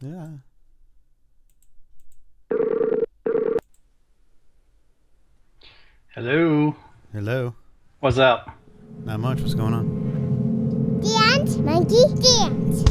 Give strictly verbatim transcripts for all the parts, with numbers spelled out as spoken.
Yeah. Hello. Hello. What's up? Not much. What's going on? Dance, monkey, dance.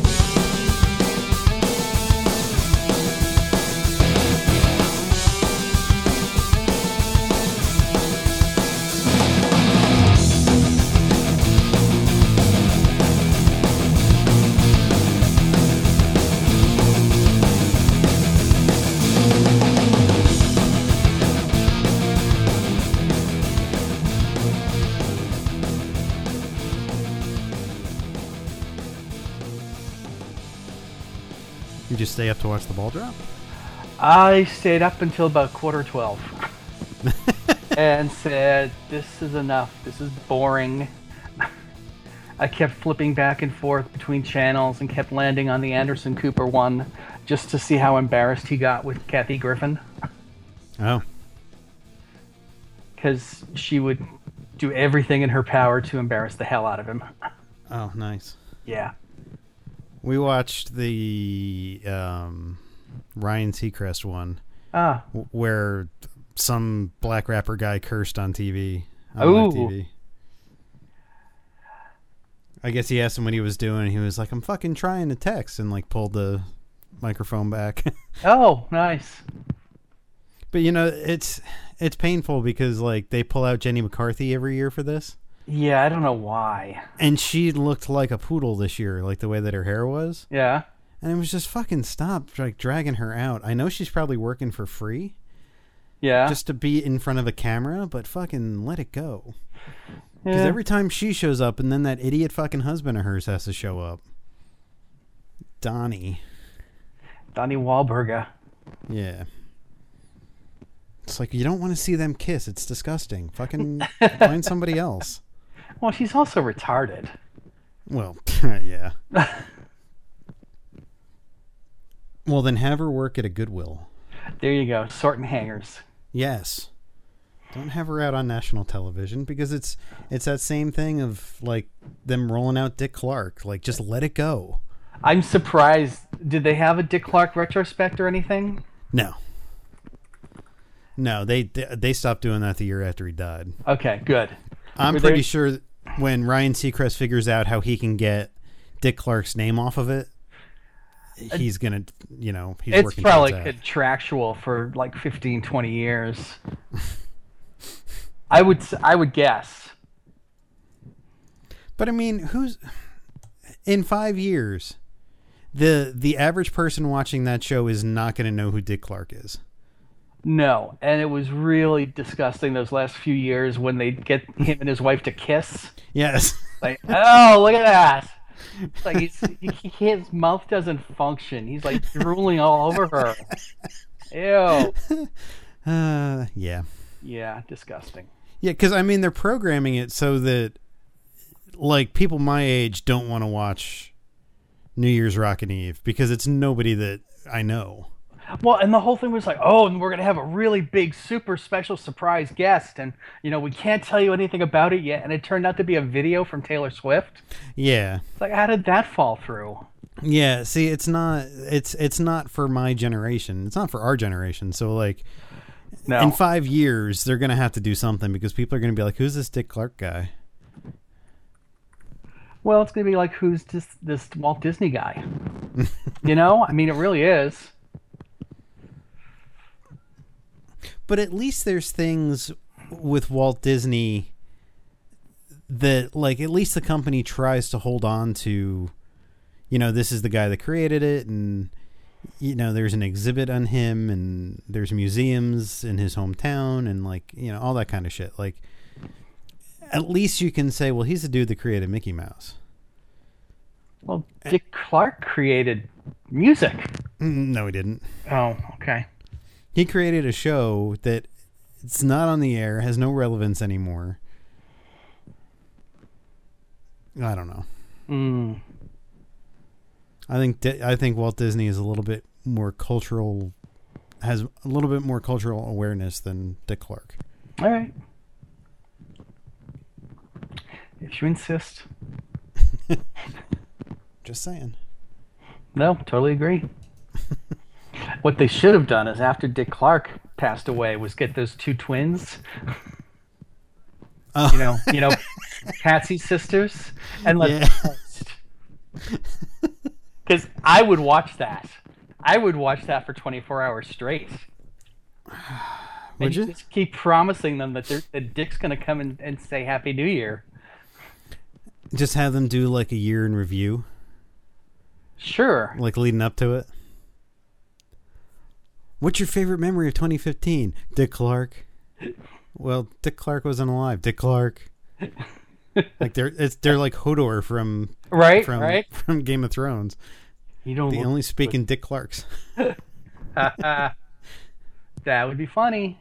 You just stay up to watch the ball drop? I stayed up until about quarter twelve and said, "This is enough. This is boring." I kept flipping back and forth between channels and kept landing on the Anderson Cooper one just to see how embarrassed he got with Kathy Griffin. Oh. Because she would do everything in her power to embarrass the hell out of him. Oh, nice. Yeah. We watched the um, Ryan Seacrest one, Ah. w- where some black rapper guy cursed on T V. On Ooh. live T V. I guess he asked him what he was doing. He was like, "I'm fucking trying to text," and like pulled the microphone back. Oh, nice. But you know, it's it's painful because like they pull out Jenny McCarthy every year for this. Yeah, I don't know why. And she looked like a poodle this year, like the way that her hair was. Yeah. And it was just fucking stop, like dragging her out. I know she's probably working for free, Yeah. just to be in front of a camera, but fucking let it go. Because Yeah. every time she shows up, and then that idiot fucking husband of hers has to show up. Donnie. Donnie Wahlberg. Yeah. It's like, you don't want to see them kiss. It's disgusting. Fucking find somebody else. Well, she's also retarded. Well, yeah. Well, then have her work at a Goodwill. There you go. Sorting hangers. Yes. Don't have her out on national television because it's it's that same thing of like them rolling out Dick Clark. Like, just let it go. I'm surprised. Did they have a Dick Clark retrospect or anything? No. No, they they, they stopped doing that the year after he died. Okay, good. I'm Were pretty they- sure when Ryan Seacrest figures out how he can get Dick Clark's name off of it, he's going to, you know, he's It's working probably towards that. contractual for like fifteen, twenty years. I would s- I would guess. But I mean, who's in five years, the the average person watching that show is not going to know who Dick Clark is. No, and it was really disgusting those last few years when they get him and his wife to kiss. Yes. Like, oh, look at that! It's like he's, he, his mouth doesn't function. He's like drooling all over her. Ew. Uh, yeah. Yeah, disgusting. Yeah, because I mean, they're programming it so that like people my age don't want to watch New Year's Rockin' Eve because it's nobody that I know. Well, and the whole thing was like, oh, and we're going to have a really big, super special surprise guest. And, you know, we can't tell you anything about it yet. And it turned out to be a video from Taylor Swift. Yeah. It's like, how did that fall through? Yeah, see, it's not it's it's not for my generation. It's not for our generation. So like No. in five years they're going to have to do something because people are going to be like, "Who's this Dick Clark guy?" Well, it's going to be like, who's this, this Walt Disney guy? You know? I mean, it really is. But at least there's things with Walt Disney that, like, at least the company tries to hold on to, you know, this is the guy that created it, and, you know, there's an exhibit on him, and there's museums in his hometown, and, like, you know, all that kind of shit. Like, at least you can say, well, he's the dude that created Mickey Mouse. Well, Dick Clark created music. Mm, No, he didn't. Oh, okay. He created a show that it's not on the air, has no relevance anymore. I don't know. Mm. I think Di- I think Walt Disney is a little bit more cultural, has a little bit more cultural awareness than Dick Clark. All right. If you insist. Just saying. No, totally agree. What they should have done is after Dick Clark passed away was get those two twins. Oh. You know, you know, Patsy's sisters, and let Yeah. them host. Because I would watch that. I would watch that for twenty-four hours straight. Would And you? just keep promising them that, they're- that Dick's going to come and, and say Happy New Year. Just have them do like a year in review, Sure. like leading up to it. What's your favorite memory of twenty fifteen? Dick Clark. Well, Dick Clark wasn't alive. Dick Clark. Like they're it's they're like Hodor from Right, from right. from Game of Thrones. You don't The look only speaking Dick Clarks. That would be funny.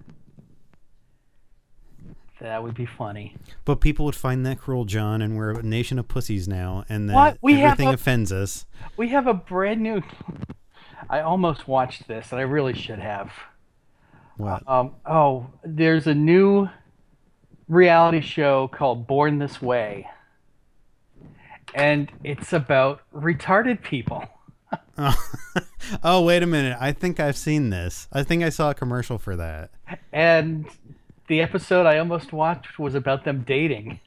That would be funny. But people would find that cruel, John, and we're a nation of pussies now, and that What? We have everything a- offends us. We have a brand new. I almost watched this, and I really should have. What? Um, oh, there's a new reality show called Born This Way, and it's about retarded people. Oh. Oh, wait a minute. I think I've seen this. I think I saw a commercial for that. And the episode I almost watched was about them dating.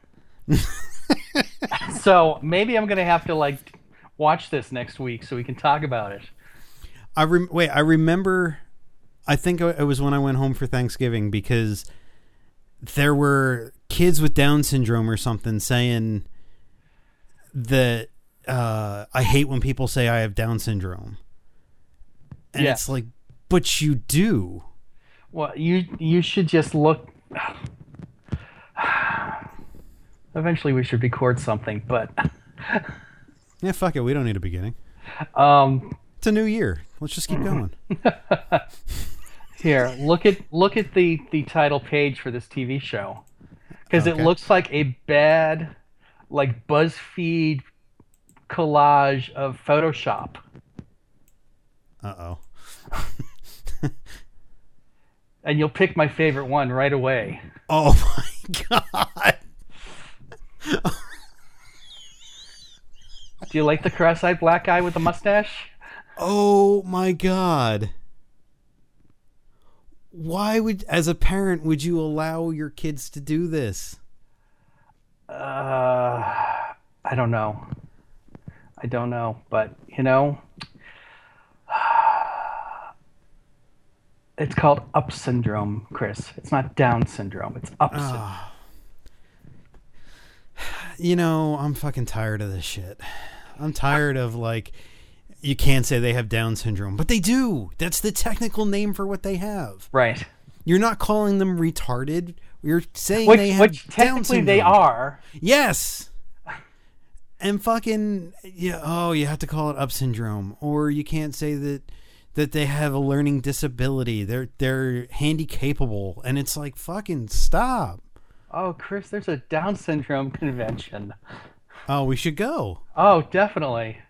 So maybe I'm gonna have to like watch this next week so we can talk about it. I rem- wait. I remember. I think it was when I went home for Thanksgiving because there were kids with Down syndrome or something saying that uh, I hate when people say I have Down syndrome, and Yeah. it's like, but you do. Well, you you should just look. Eventually, we should record something, but Yeah, fuck it. We don't need a beginning. um, It's a new year. Let's just keep going. here, look at look at the the title page for this T V show, because Okay. it looks like a bad, like BuzzFeed collage of Photoshop. Uh oh. And you'll pick my favorite one right away. Oh my god. Do you like the cross-eyed black guy with the mustache? Oh my god. Why would, as a parent, would you allow your kids to do this? Uh, I don't know. I don't know, but you know, it's called Up syndrome, Chris. It's not Down syndrome. It's Up syndrome. You know, I'm fucking tired of this shit. I'm tired of, like, you can't say they have Down syndrome, but they do. That's the technical name for what they have. Right. You're not calling them retarded. You're saying Which, they have which Down technically syndrome. they are. Yes. And fucking, yeah, oh, you have to call it Up syndrome, or you can't say that that they have a learning disability. They're they're handy-capable, and it's like, fucking stop. Oh, Chris, there's a Down syndrome convention. Oh, we should go. Oh, definitely.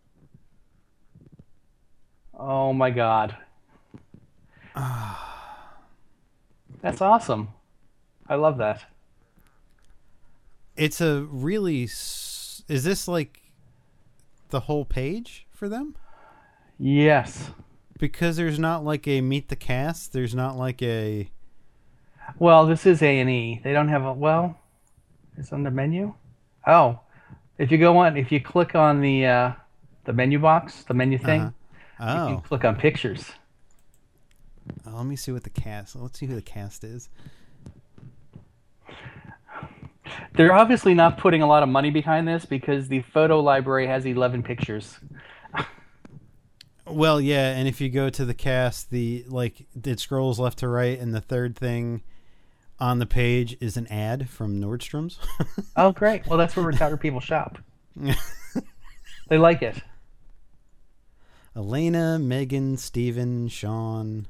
Oh my God. That's awesome. I love that. It's a really s- is this like the whole page for them? Yes. Because there's not like a meet the cast, there's not like a Well, this is A and E. They don't have a well. It's on the menu. Oh, if you go on, if you click on the uh, the menu box, the menu thing, Uh-huh. you can Oh. click on pictures. Oh, let me see what the cast. Let's see who the cast is. They're obviously not putting a lot of money behind this because the photo library has eleven pictures. Well, yeah, and if you go to the cast, the like it scrolls left to right, and the third thing on the page is an ad from Nordstrom's. Oh, great. Well, that's where retarded people shop. They like it. Elena, Megan, Steven, Sean,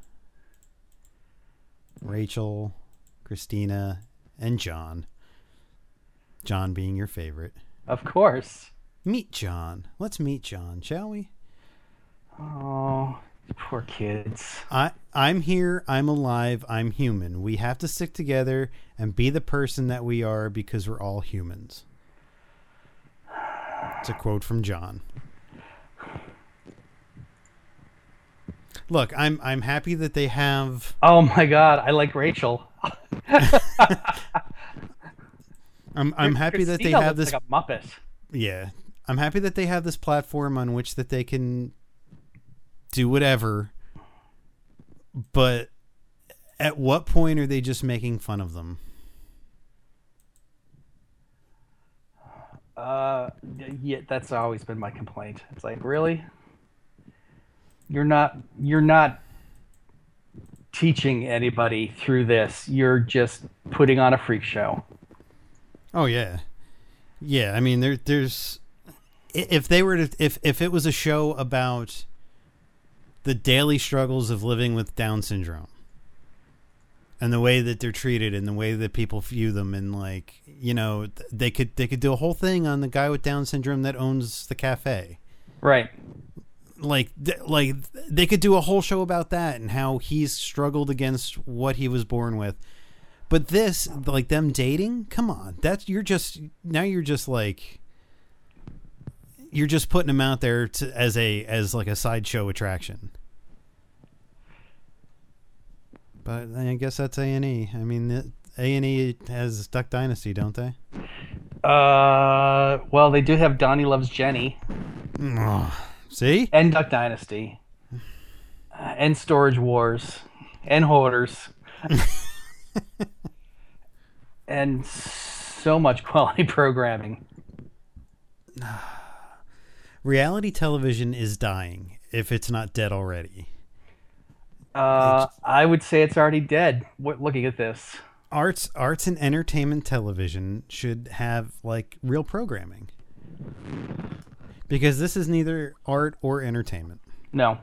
Rachel, Christina, and John. John being your favorite. Of course. Meet John. Let's meet John, shall we? Oh, poor kids. I I'm here, I'm alive, I'm human. We have to stick together and be the person that we are because we're all humans. It's a quote from John. look, I'm I'm happy that they have. Oh my god, I like Rachel. I'm I'm happy that they Christina have looks this. like a Muppet. Yeah, I'm happy that they have this platform on which that they can do whatever. But at what point are they just making fun of them? Uh, yeah, that's always been my complaint. It's like, really? You're not you're not teaching anybody through this. You're just putting on a freak show. Oh yeah, yeah. I mean, there, there's if they were to if if it was a show about the daily struggles of living with Down syndrome and the way that they're treated and the way that people view them, and like, you know, they could they could do a whole thing on the guy with Down syndrome that owns the cafe. Right. Like, like they could do a whole show about that and how he's struggled against what he was born with. But this, like them dating, come on, that's you're just now you're just like you're just putting them out there to, as a as like a sideshow attraction. But I guess that's A and E. I mean, A and E has Duck Dynasty, don't they? Uh, well, they do have Donnie Loves Jenny. Oh, see? And Duck Dynasty. Uh, and Storage Wars. And Hoarders. And so much quality programming. Reality television is dying, if it's not dead already. Uh, I would say it's already dead. What, looking at this, arts, arts and entertainment television should have like real programming, because this is neither art or entertainment. No.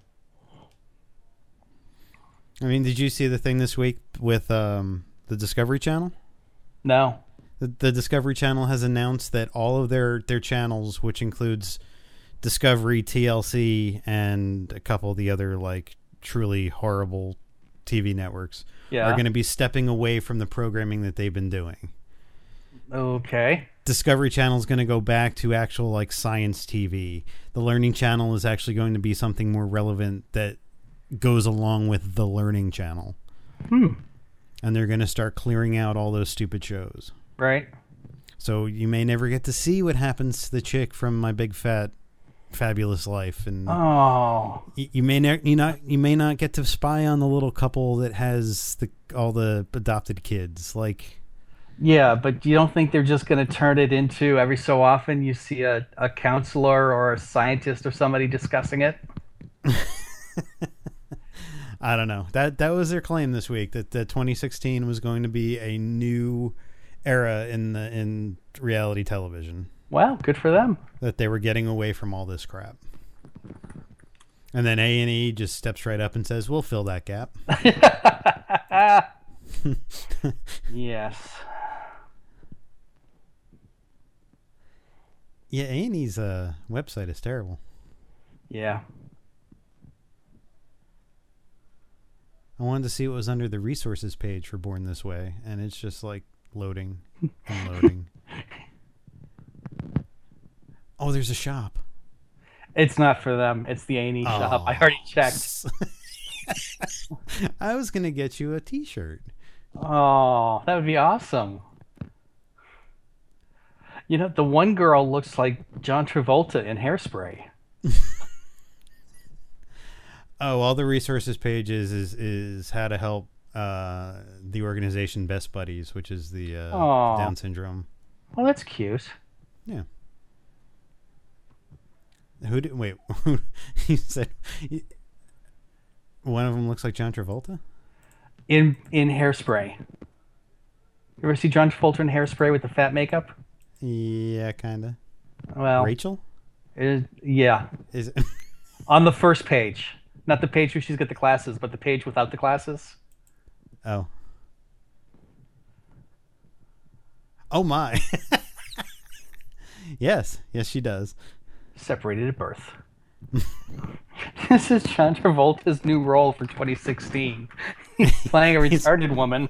I mean, did you see the thing this week with um, the Discovery Channel? No. The, the Discovery Channel has announced that all of their, their channels, which includes Discovery, T L C, and a couple of the other like truly horrible T V networks, yeah. are going to be stepping away from the programming that they've been doing. Okay. Discovery Channel is going to go back to actual like science T V. The Learning Channel is actually going to be something more relevant that goes along with the Learning Channel. Hmm. And they're going to start clearing out all those stupid shows. Right. So you may never get to see what happens to the chick from My Big Fat Fabulous Life, and oh, you, you may ne- you not you may not get to spy on the little couple that has the all the adopted kids. Like, yeah, but you don't think they're just going to turn it into every so often you see a, a counselor or a scientist or somebody discussing it? I don't know. That that was their claim this week, that, that twenty sixteen was going to be a new era in the in reality television. Well, good for them. That they were getting away from all this crap. And then A and E just steps right up and says, "We'll fill that gap." Yes. Yeah, A and E's uh, website is terrible. Yeah. I wanted to see what was under the resources page for Born This Way, and it's just like loading and loading. Oh, there's a shop. It's not for them. It's the A and E oh. shop. I already checked. I was going to get you a t-shirt. Oh, that would be awesome. You know, the one girl looks like John Travolta in Hairspray. Oh, all the resources pages is is how to help uh, the organization Best Buddies, which is the uh, Down syndrome. Well, that's cute. Yeah. Who did wait? He said one of them looks like John Travolta in in Hairspray. You ever see John Travolta in Hairspray with the fat makeup? Yeah, kind of. Well, Rachel. Is, yeah. Is it? On the first page. Not the page where she's got the glasses, but the page without the glasses. Oh. Oh my. Yes. Yes, she does. Separated at birth. This is John Travolta's new role for twenty sixteen. He's playing a retarded woman.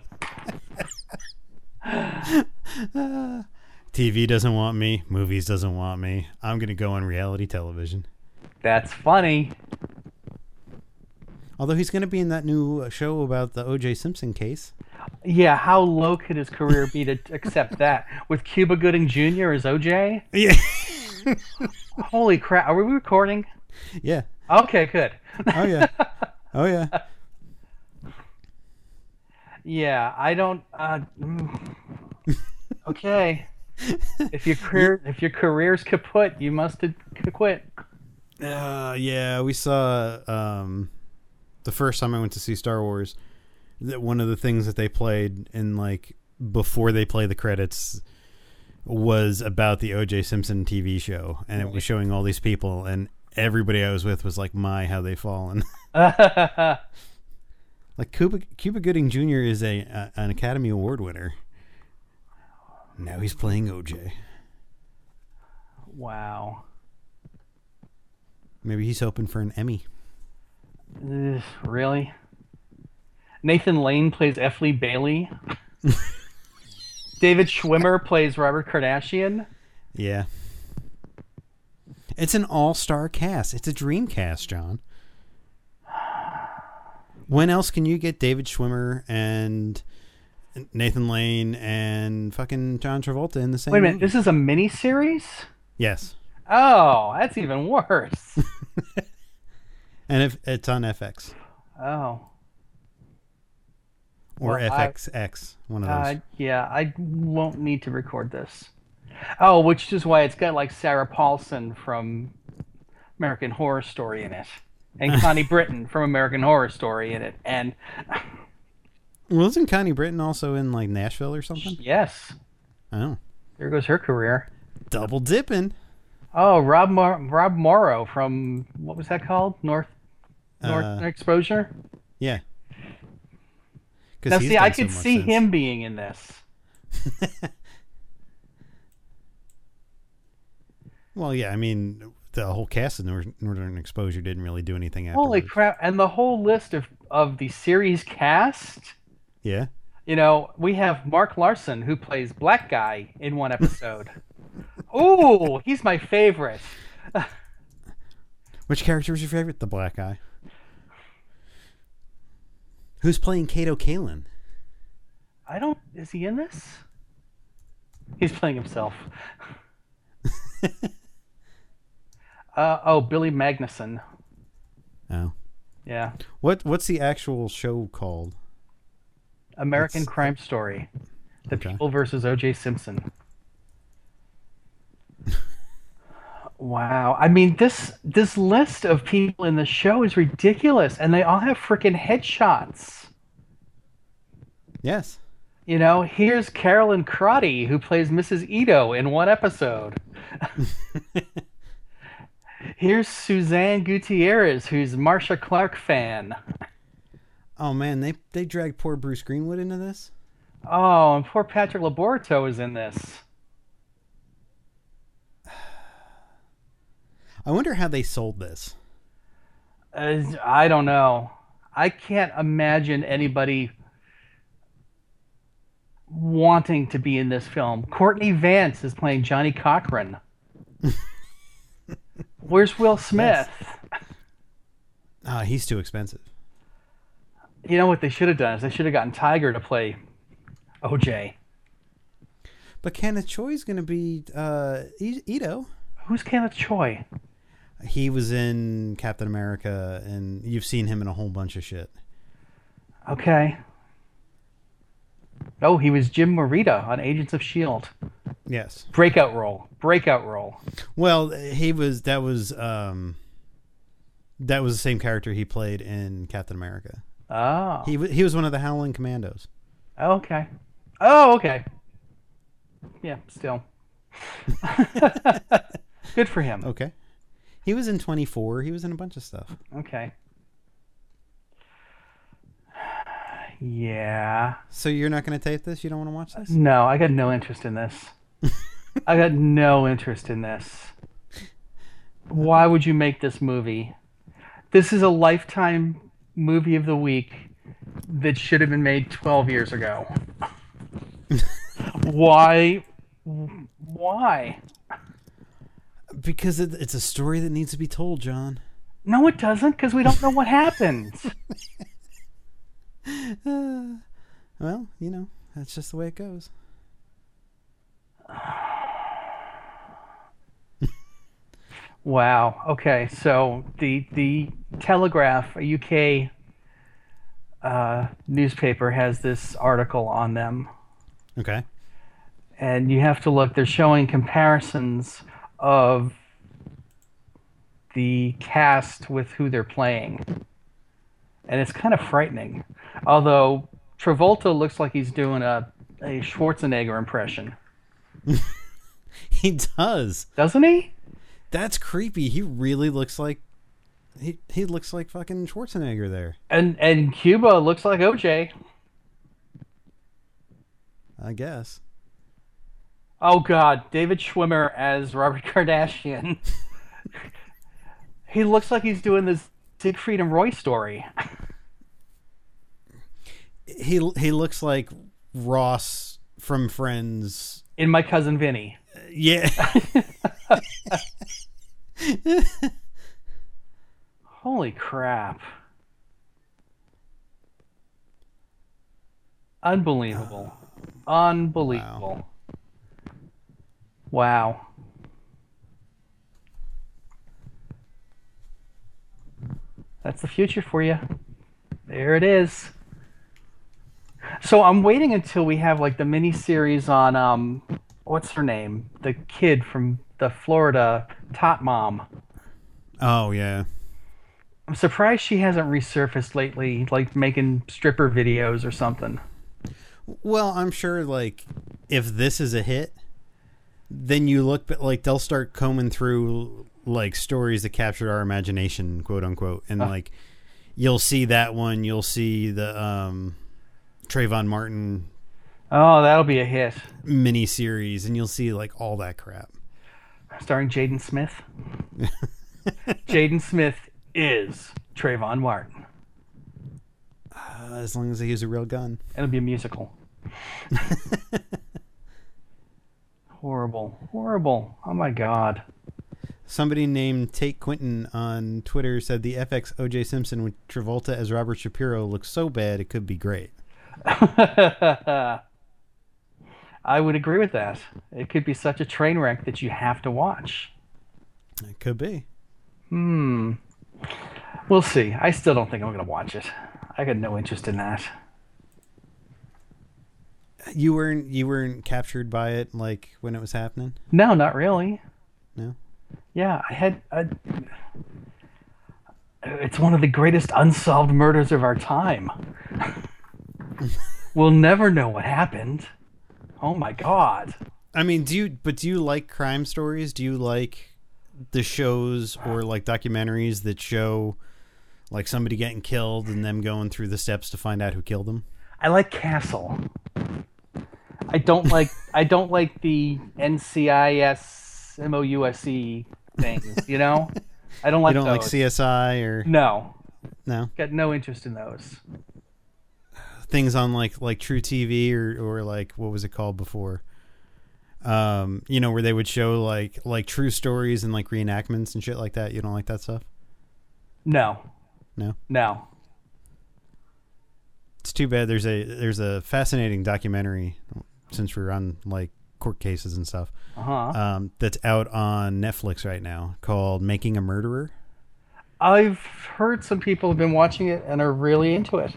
T V doesn't want me. Movies doesn't want me. I'm going to go on reality television. That's funny. Although he's going to be in that new uh, show about the O J Simpson case. Yeah, how low could his career be to accept that? With Cuba Gooding Junior as O J? Yeah. Holy crap. Are we recording? Yeah. Okay, good. Oh, yeah. Oh, yeah. Yeah, I don't... Uh, mm. Okay. If your career, if your career's kaput, you must have quit. Uh, yeah, we saw um, the first time I went to see Star Wars, that one of the things that they played in, like, before they play the credits was about the O J Simpson T V show, and it was showing all these people, and everybody I was with was like, my, how they fallen. Like, Cuba, Cuba Gooding Junior is a, a an Academy Award winner. Now he's playing O J. Wow. Maybe he's hoping for an Emmy. Ugh, really? Nathan Lane plays F. Lee Bailey. David Schwimmer plays Robert Kardashian. Yeah. It's an all-star cast. It's a dream cast, John. When else can you get David Schwimmer and Nathan Lane and fucking John Travolta in the same Wait a minute, movie? this is a mini-series? Yes. Oh, that's even worse. And if it's on F X. Oh. Or Well, F X X, one of those. Uh, yeah, I won't need to record this. Oh, which is why it's got like Sarah Paulson from American Horror Story in it. And Connie Britton from American Horror Story in it. And Wasn't Connie Britton also in, like, Nashville or something? yes, Oh. there goes her career. Double dipping. Oh, Rob Mor- Rob Morrow from, what was that called? North North Uh, Exposure? Yeah. 'Cause Now, he's see, I done so could much see since. him being in this. Well, yeah, I mean, the whole cast of Nor- Northern Exposure didn't really do anything afterwards. Holy crap. And the whole list of, of the series cast, Yeah. you know, we have Mark Larson, who plays Black Guy in one episode. Ooh, he's my favorite. Which character was your favorite? The black guy. Who's playing Kato Kalin? I don't... Is he in this? He's playing himself. uh, oh, Billy Magnuson. Oh. Yeah. What What's the actual show called? American It's- Crime Story. The Okay. People versus O J Simpson. Wow. I mean, this this list of people in the show is ridiculous, and they all have freaking headshots. Yes. You know, here's Carolyn Crotty, who plays Missus Ito in one episode. Here's Suzanne Gutierrez, who's Marsha Clark fan. Oh, man, they they dragged poor Bruce Greenwood into this? Oh, and poor Patrick Laborto is in this. I wonder how they sold this. Uh, I don't know. I can't imagine anybody wanting to be in this film. Courtney Vance is playing Johnny Cochran. Where's Will Smith? Ah, he's too expensive. You know what they should have done is they should have gotten Tiger to play O J. But Kenneth Choi's going to be uh, I- Ito. Who's Kenneth Choi? He was in Captain America, and you've seen him in a whole bunch of shit. Okay. Oh, he was Jim Morita on Agents of S H I E L D. Yes. Breakout role. Breakout role. Well, he was. That was. Um, that was the same character he played in Captain America. Oh. He wa- he was one of the Howling Commandos. Okay. Oh, okay. Yeah, still. Good for him. Okay. He was in twenty-four. He was in a bunch of stuff. Okay. Yeah. So you're not going to tape this? You don't want to watch this? No, I got no interest in this. I got no interest in this. Why would you make this movie? This is a Lifetime movie of the week that should have been made twelve years ago. Why? Why? Because it, it's a story that needs to be told, John. No, it doesn't, because we don't know what happens. Uh, well, you know, that's just the way it goes. Wow. Okay, so the the Telegraph, a U K uh, newspaper, has this article on them, Okay. and you have to look. They're showing comparisons of the cast with who they're playing, and it's kind of frightening. Although Travolta looks like he's doing a a Schwarzenegger impression, He does. doesn't he? That's creepy. He really looks like he he looks like fucking Schwarzenegger there. And and Cuba looks like O J. I guess. Oh God, David Schwimmer as Robert Kardashian. He looks like he's doing this Siegfried and Roy story. He he looks like Ross from Friends. In My Cousin Vinny. Yeah. Holy crap. Unbelievable. Unbelievable. Wow. That's the future for you. There it is. So I'm waiting until we have like the mini series on um what's her name? The kid from the Florida Tot Mom. Oh yeah. I'm surprised she hasn't resurfaced lately, like making stripper videos or something. Well, I'm sure like if this is a hit, then you look but like they'll start combing through like stories that captured our imagination, quote unquote, and Uh. like you'll see that one, you'll see the um Trayvon Martin Oh, that'll be a hit. mini series, and you'll see like all that crap. Starring Jaden Smith. Jaden Smith is Trayvon Martin. Uh, as long as they use a real gun. It'll be a musical. Horrible. Horrible. Oh my God. Somebody named Tate Quinton on Twitter said the F X O J Simpson with Travolta as Robert Shapiro looks so bad it could be great. I would agree with that. It could be such a train wreck that you have to watch. It could be. Hmm. We'll see. I still don't think I'm going to watch it. I got no interest in that. You weren't you weren't captured by it like when it was happening? No, not really. No. Yeah, I had. I, it's one of the greatest unsolved murders of our time. We'll never know what happened. Oh my God. I mean, do you but do you like crime stories? Do you like the shows or like documentaries that show like somebody getting killed and them going through the steps to find out who killed them? I like Castle. I don't like. I don't like the N C I S M O U S E things. You know, I don't like. You don't those. like C S I or No, no got no interest in those. things on like like True T V or or like what was it called before? Um, you know, where they would show like like true stories and like reenactments and shit like that. You don't like that stuff? No, No. no. It's too bad. There's a there's a fascinating documentary since we're on like court cases and stuff. Uh huh. Um, that's out on Netflix right now called Making a Murderer. I've heard some people have been watching it and are really into it.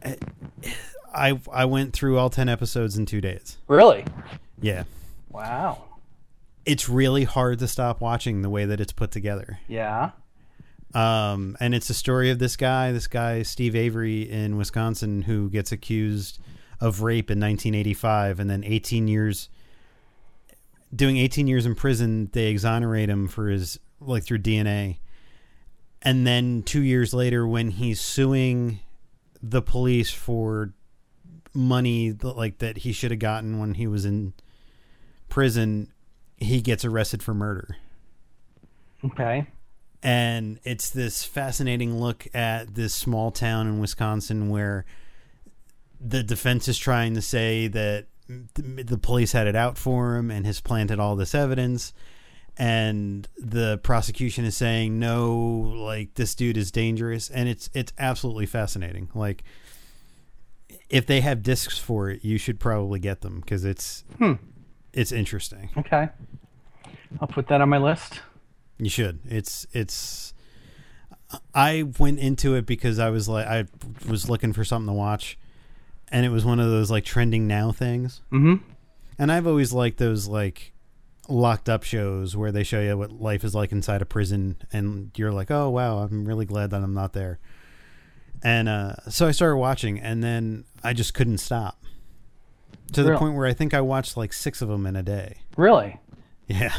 I I went through all ten episodes in two days. Really? Yeah. Wow. It's really hard to stop watching the way that it's put together. Yeah. Um, and it's a story of this guy, this guy, Steve Avery in Wisconsin, who gets accused of rape in nineteen eighty-five, and then eighteen years, doing eighteen years in prison, they exonerate him for his, like through D N A. And then two years later, when he's suing the police for money like that he should have gotten when he was in prison, he gets arrested for murder. Okay. And it's this fascinating look at this small town in Wisconsin where the defense is trying to say that the police had it out for him and has planted all this evidence. and the prosecution is saying no, like this dude is dangerous, and it's it's absolutely fascinating. Like, if they have discs for it, you should probably get them because it's Hmm. it's interesting. Okay. I'll put that on my list. You should. It's it's. I went into it because I was like I was looking for something to watch, and it was one of those like trending now things. Mm-hmm. And I've always liked those like locked up shows where they show you what life is like inside a prison, and you're like, oh wow, I'm really glad that I'm not there. And uh, so I started watching, and then I just couldn't stop. To the Really? point where I think I watched like six of them in a day. Really? Yeah.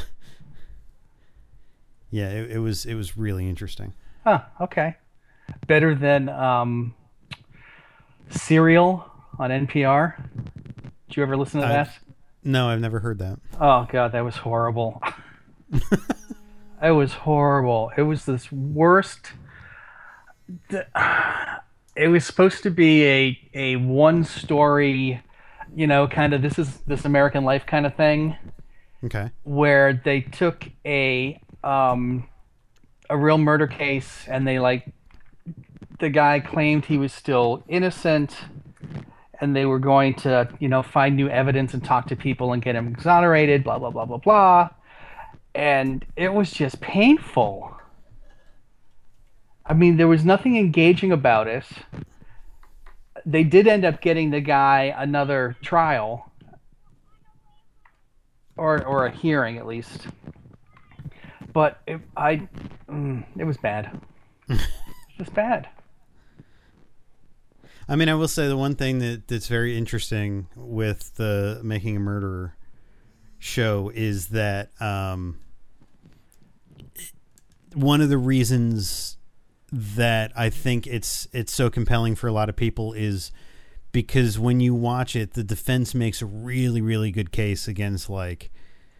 Yeah, it, it was it was really interesting. Huh. Okay. Better than um, Serial on N P R. Did you ever listen to I've- that? No, I've never heard that. Oh god, that was horrible. It was horrible. It was this worst. the- It was supposed to be a a one story, you know, kind of this is This American Life kind of thing, Okay. where they took a um a real murder case and they like the guy claimed he was still innocent and they were going to, you know, find new evidence and talk to people and get him exonerated, blah blah blah blah blah. And it was just painful. I mean, there was nothing engaging about it. They did end up getting the guy another trial or or a hearing at least. But it, I, mm, it was bad. Just bad. I mean, I will say the one thing that, that's very interesting with the Making a Murderer show is that um, one of the reasons that I think it's it's so compelling for a lot of people is because when you watch it, the defense makes a really, really good case against, like,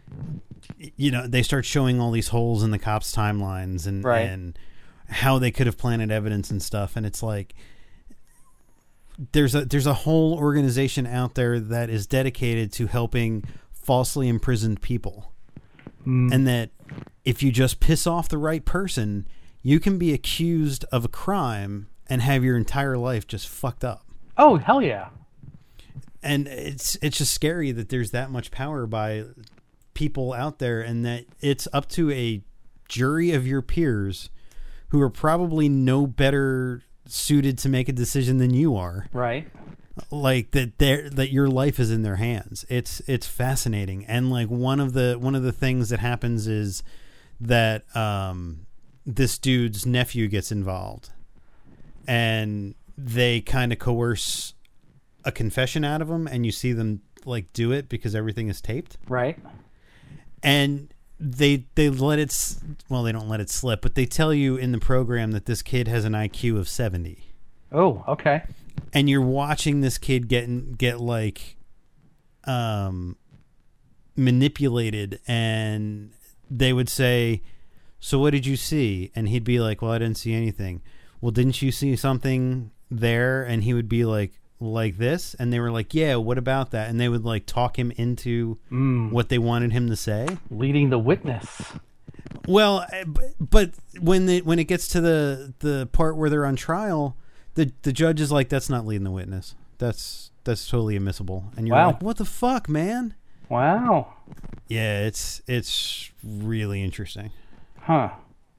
you know, they start showing all these holes in the cops' timelines and, Right. and how they could have planted evidence and stuff. And it's like, there's a, there's a whole organization out there that is dedicated to helping falsely imprisoned people. Mm. And that if you just piss off the right person, you can be accused of a crime and have your entire life just fucked up. Oh, hell yeah. And it's it's just scary that there's that much power by people out there, and that it's up to a jury of your peers who are probably no better suited to make a decision than you are. Right. Like that they're, that your life is in their hands. It's it's fascinating. And like one of the one of the things that happens is that um this dude's nephew gets involved, and they kind of coerce a confession out of him, and you see them like do it because everything is taped. Right. And they they let it s- well they don't let it slip, but they tell you in the program that this kid has an I Q of seventy. Oh, okay. And you're watching this kid get get like um manipulated, and they would say, so what did you see? And he'd be like, well, I didn't see anything. Well, didn't you see something there? And he would be like, like this. And they were like, yeah, what about that? And they would like talk him into Mm. what they wanted him to say. Leading the witness. Well, eh, b- but when the when it gets to the the part where they're on trial, the the judge is like, that's not leading the witness. That's that's totally admissible. And you're Wow. like, what the fuck, man? Wow. Yeah, it's it's really interesting. Huh.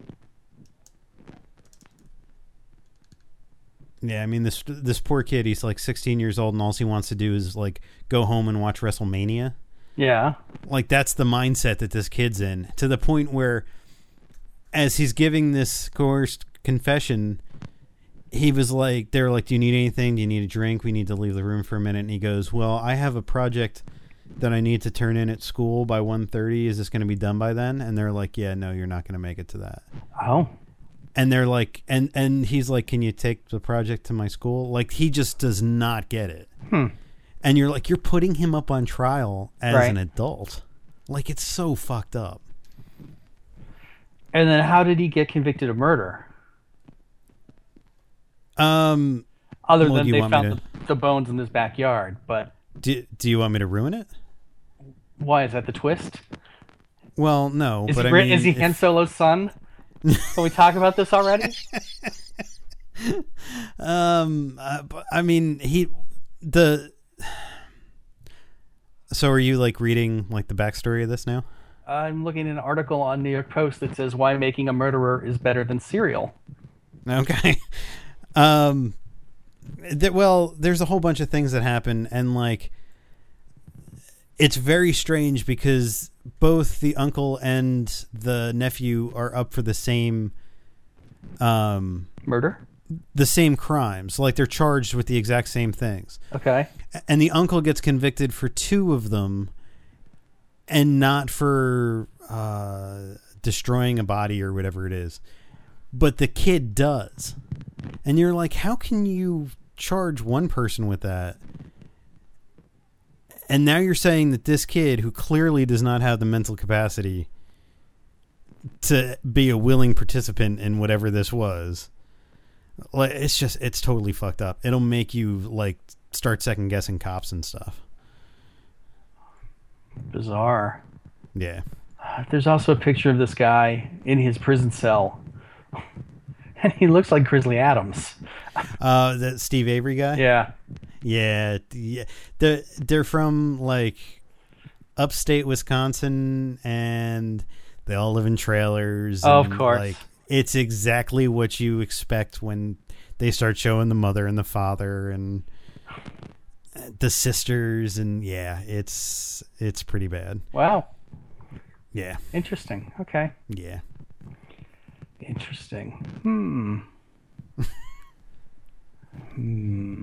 Yeah, I mean this this poor kid, he's like sixteen years old, and all he wants to do is like go home and watch WrestleMania. Yeah. Like that's the mindset that this kid's in, to the point where as he's giving this coerced confession, he was like, they're like, do you need anything? Do you need a drink? We need to leave the room for a minute. And he goes, well, I have a project that I need to turn in at school by one thirty. Is this going to be done by then? And they're like, yeah, no, you're not going to make it to that. Oh. And they're like, and, and he's like, can you take the project to my school? Like, he just does not get it. Hmm. And you're like, you're putting him up on trial as Right. an adult. Like, it's so fucked up. And then how did he get convicted of murder? Um, Other Well, than do you they want me found the, the bones in his backyard. But do, do you want me to ruin it? why is that the twist? Well, no, Is but he, I mean, is he if- Han Solo's son? Can we talk about this already? um, uh, but, I mean, he the. So, are you like reading like the backstory of this now? I'm looking at an article on New York Post that says why making a murderer is better than cereal. Okay. Um. That well, there's a whole bunch of things that happen, and like, it's very strange because both the uncle and the nephew are up for the same, um, Murder? the same crimes. Like they're charged with the exact same things. Okay. And the uncle gets convicted for two of them, and not for uh, destroying a body or whatever it is. But the kid does. And you're like, how can you charge one person with that? And now you're saying that this kid, who clearly does not have the mental capacity to be a willing participant in whatever this was, like, it's just, it's totally fucked up. It'll make you like start second guessing cops and stuff. Bizarre. Yeah. There's also a picture of this guy in his prison cell. And he looks like Grizzly Adams. Uh, the Steve Avery guy. Yeah. Yeah, yeah. They're, they're from like upstate Wisconsin, and they all live in trailers. Oh, of and, course. Like, it's exactly what you expect when they start showing the mother and the father and the sisters, and yeah, it's it's pretty bad. Wow. Yeah, Interesting. Okay. yeah. Interesting. Hmm. hmm.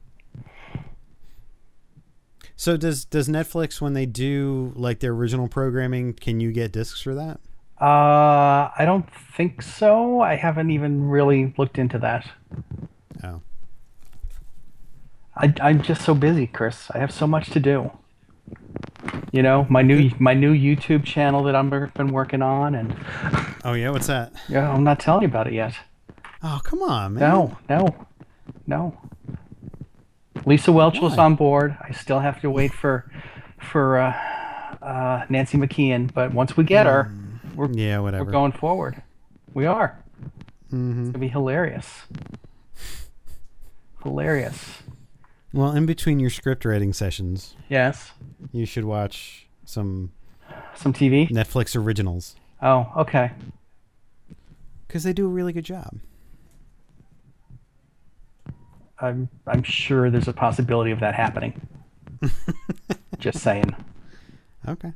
So does does Netflix, when they do like their original programming, can you get discs for that? Uh, I don't think so. I haven't even really looked into that. Oh, I, I'm just so busy, Chris. I have so much to do. You know, my new my new YouTube channel that I've been working on, and oh yeah. What's that? yeah, I'm not telling you about it yet. Oh, come on, man. No, no, no. Lisa Welch was Why? on board. I still have to wait for for uh, uh, Nancy McKeon, but once we get her, we're Yeah, whatever. we're going forward. We are. Mm-hmm. It's gonna be hilarious. Hilarious. Well, in between your script writing sessions, Yes. you should watch some Some T V. Netflix originals Oh, okay. because they do a really good job. I'm I'm sure there's a possibility of that happening. Just saying. Okay.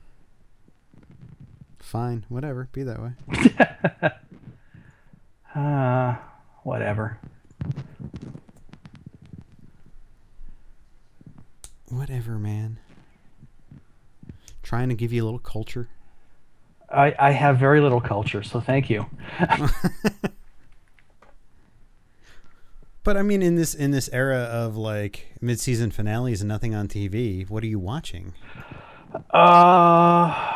Fine, whatever. Be that way. Uh, whatever. Whatever, man. Trying to give you a little culture. I, I have very little culture, so thank you. But I mean, in this in this era of like mid-season finales and nothing on T V, what are you watching? Uh,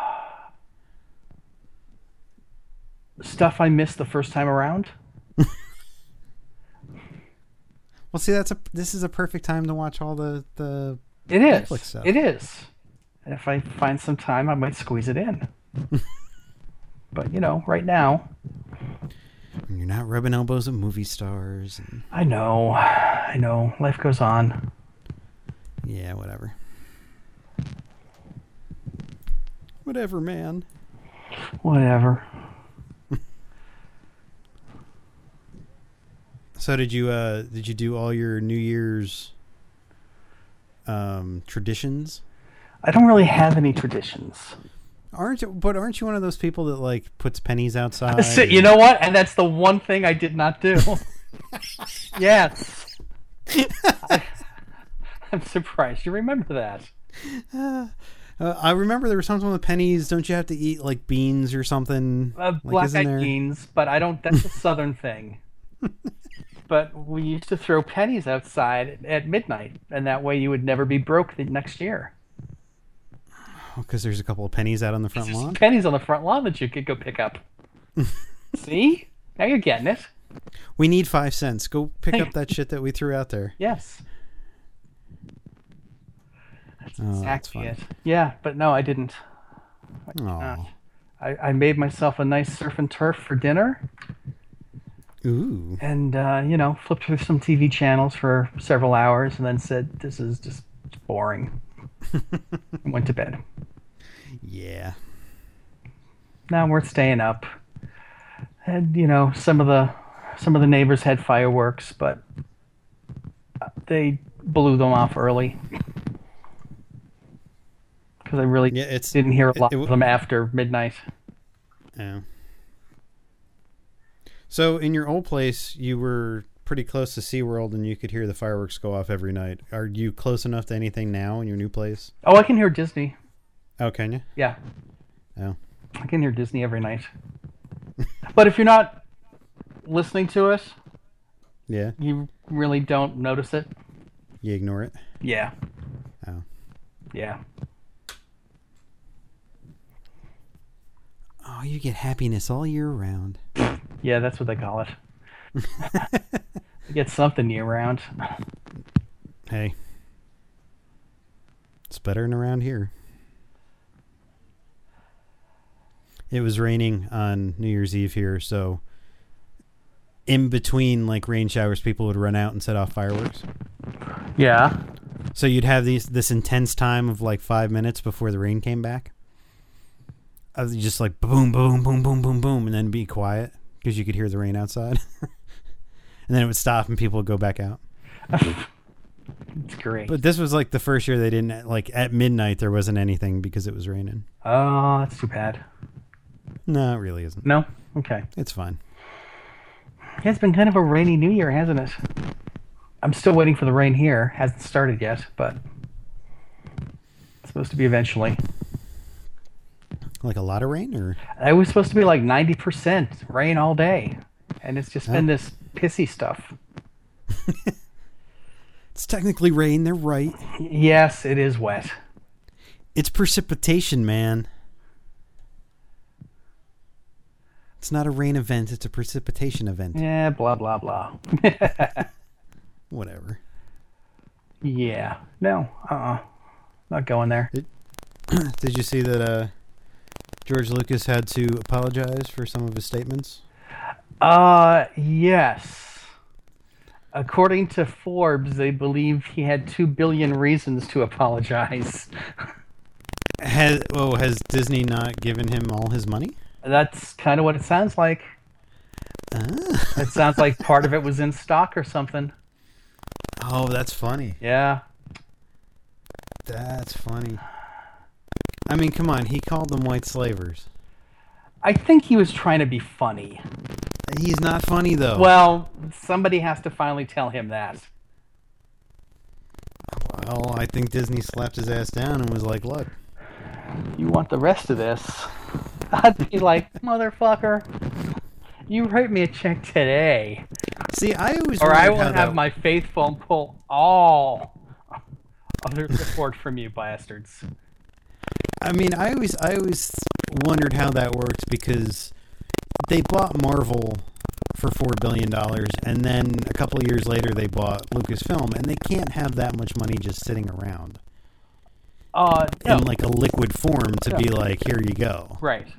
stuff I missed the first time around. Well, see, that's a this is a perfect time to watch all the the It is. Netflix stuff. It is. And if I find some time, I might squeeze it in. But you know, right now, when you're not rubbing elbows with movie stars. And, I know, I know, life goes on. yeah, whatever. Whatever, man. Whatever. So did you uh did you do all your New Year's um traditions? I don't really have any traditions. Aren't you, but aren't you one of those people that like puts pennies outside? So, you know what? And that's the one thing I did not do. Yes. I, I'm surprised you remember that. Uh, I remember there were something with pennies. Don't you have to eat like beans or something? Uh, Like, black isn't eyed there- beans, but I don't. That's a southern thing. But we used to throw pennies outside at midnight, and that way you would never be broke the next year. Because there's a couple of pennies out on the front There's lawn. pennies on the front lawn that you could go pick up. See? Now you're getting it. We need five cents. Go pick Hey. up that shit that we threw out there. Yes. That's Oh, that's exactly fun. it. Yeah, but no, I didn't. Aw. I, I made myself a nice surf and turf for dinner, Ooh. and uh, you know, flipped through some T V channels for several hours, and then said, "This is just boring." And went to bed. Yeah. Not worth staying up. And you know, some of the some of the neighbors had fireworks, but they blew them off early because I really Yeah, it's didn't hear a it- lot it- of them after midnight. Yeah. So in your old place, you were pretty close to SeaWorld and you could hear the fireworks go off every night. Are you close enough to anything now in your new place? Oh, I can hear Disney. Oh, can you? Yeah, Oh. I can hear Disney every night. But if you're not listening to us, Yeah. you really don't notice it. You ignore it? Yeah. Oh. Yeah. Oh, you get happiness all year round. Yeah, that's what they call it. You get something year round. Hey. It's better than around here. It was raining on New Year's Eve here, so in between like rain showers, people would run out and set off fireworks. Yeah. So you'd have these this intense time of like five minutes before the rain came back. Of just like boom, boom, boom, boom, boom, boom, and then be quiet because you could hear the rain outside. And then it would stop and people would go back out. It's great. But this was like the first year they didn't, like at midnight there wasn't anything because it was raining. Oh, that's too bad. No, it really isn't. No? Okay. It's fine. Yeah, it's been kind of a rainy New Year, hasn't it? I'm still waiting for the rain here. Hasn't started yet, but it's supposed to be eventually. Like a lot of rain, or It was supposed to be like ninety percent rain all day. And it's just been Oh. this pissy stuff. it's technically rain. They're right. Yes, it is wet. It's precipitation, man. It's not a rain event. It's a precipitation event. Yeah, blah, blah, blah. Whatever. Yeah. No, uh-uh. Not going there. Did you see that uh, George Lucas had to apologize for some of his statements? Uh, yes. According to Forbes, they believe he had two billion reasons to apologize. Has oh has Disney not given him all his money? That's kind of what it sounds like. Ah. It sounds like part of it was in stock or something. Oh, that's funny. Yeah. That's funny. I mean, come on. He called them white slavers. I think he was trying to be funny. He's not funny though. Well, somebody has to finally tell him that. Well, I think Disney slapped his ass down and was like, "Look, You want the rest of this? I'd be like, motherfucker, you write me a check today, see, I always or I wondered will how have that- my faith phone pull all other support from you bastards." I mean, I always, I always wondered how that works because they bought Marvel for four billion dollars, and then a couple of years later they bought Lucasfilm, and they can't have that much money just sitting around Uh, no. in like a liquid form to No. be like, here you go. Right.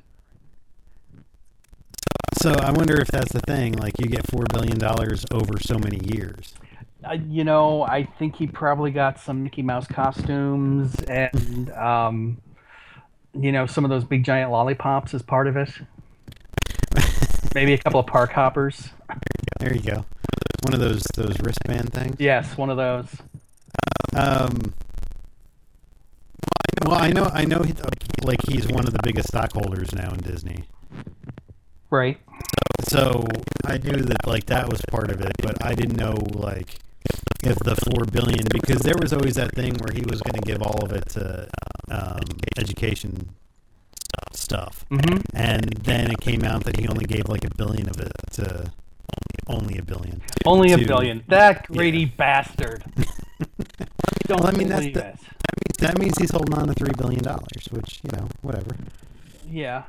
So I wonder if that's the thing. Like, you get four billion dollars over so many years. Uh, you know, I think he probably got some Mickey Mouse costumes and, um, you know, some of those big giant lollipops as part of it. Maybe a couple of park hoppers. There you go. One of those those wristband things. Yes, one of those. Um. Well, I know, I know, he, like he's one of the biggest stockholders now in Disney. Right. So I knew that like that was part of it, but I didn't know like if the four billion, because there was always that thing where he was going to give all of it to um, education stuff, Mm-hmm. and then it came out that he only gave like a billion of it to only a billion. Only a to- billion. That greedy bastard. Don't Well, I mean, that's believe the- it. That means he's holding on to three billion dollars, which you know, whatever. Yeah.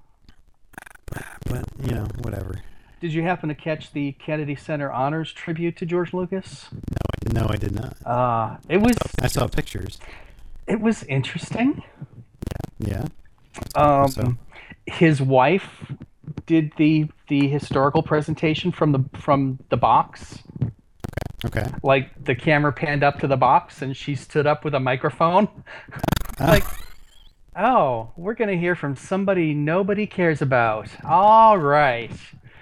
But you know, whatever. Did you happen to catch the Kennedy Center Honors tribute to George Lucas? No, I did not. Uh, it was I saw pictures. it was interesting. Yeah. Um, So? his wife did the the historical presentation from the from the box. Okay. Like the camera panned up to the box, and she stood up with a microphone. Like, oh, we're gonna hear from somebody nobody cares about. All right.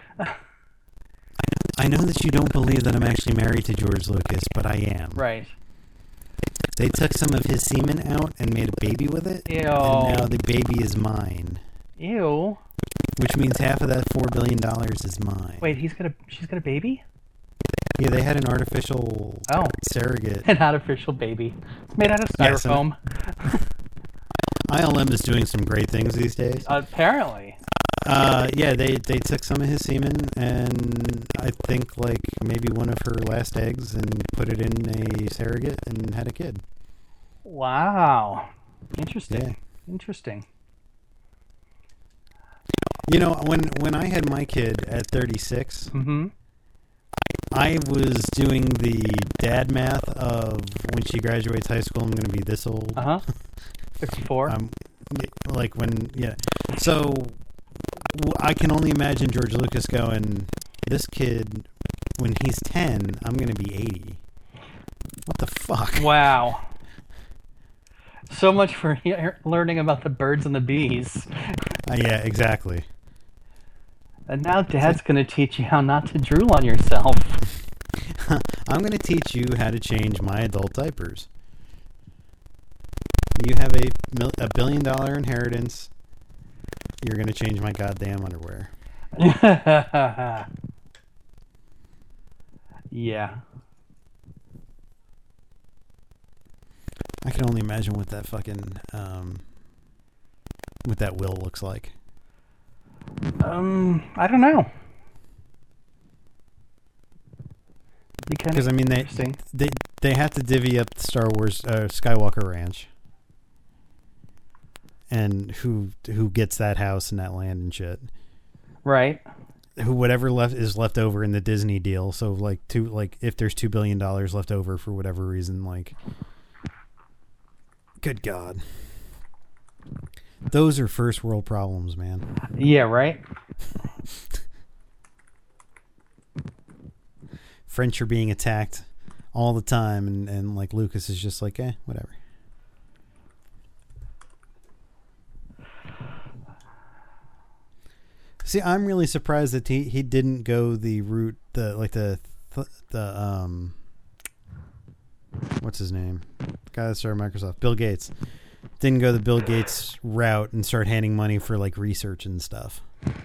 I know that you don't believe that I'm actually married to George Lucas, but I am. Right. They took some of his semen out and made a baby with it, Ew. and now the baby is mine. Ew. Which means half of that four billion dollars is mine. Wait, he's got a she's got a baby? Yeah, they had an artificial Oh. surrogate. An artificial baby. It's made out of Yeah, so- styrofoam. I L M is doing some great things these days. Apparently. Uh, yeah, they, they took some of his semen and I think like maybe one of her last eggs and put it in a surrogate and had a kid. Wow. Interesting. Yeah. Interesting. You know, when when I had my kid at thirty-six, Mm-hmm. I was doing the dad math of when she graduates high school, I'm going to be this old. Uh-huh. fifty-four. Um, like when, yeah. So w- I can only imagine George Lucas going, this kid, when he's ten, I'm going to be eighty. What the fuck? Wow. So much for he- learning about the birds and the bees. Uh, yeah, exactly. And now Dad's going to teach you how not to drool on yourself. I'm going to teach you how to change my adult diapers. You have a, mil- a billion dollar inheritance. You're going to change my goddamn underwear. Yeah. I can only imagine what that fucking, um, what that will looks like. Um, I don't know. Be kind Because of I mean, they interesting. they they have to divvy up the Star Wars uh, Skywalker Ranch, and who who gets that house and that land and shit. Right. Who whatever left is left over in the Disney deal. So like two like if there's two billion dollars left over for whatever reason, like, good God, those are first world problems, man. Yeah, right? French are being attacked all the time, and, and like Lucas is just like, eh, whatever. See, I'm really surprised that he, he didn't go the route, the like the the um what's his name, guy that started Microsoft, Bill Gates, didn't go the Bill Gates route and start handing money for like research and stuff.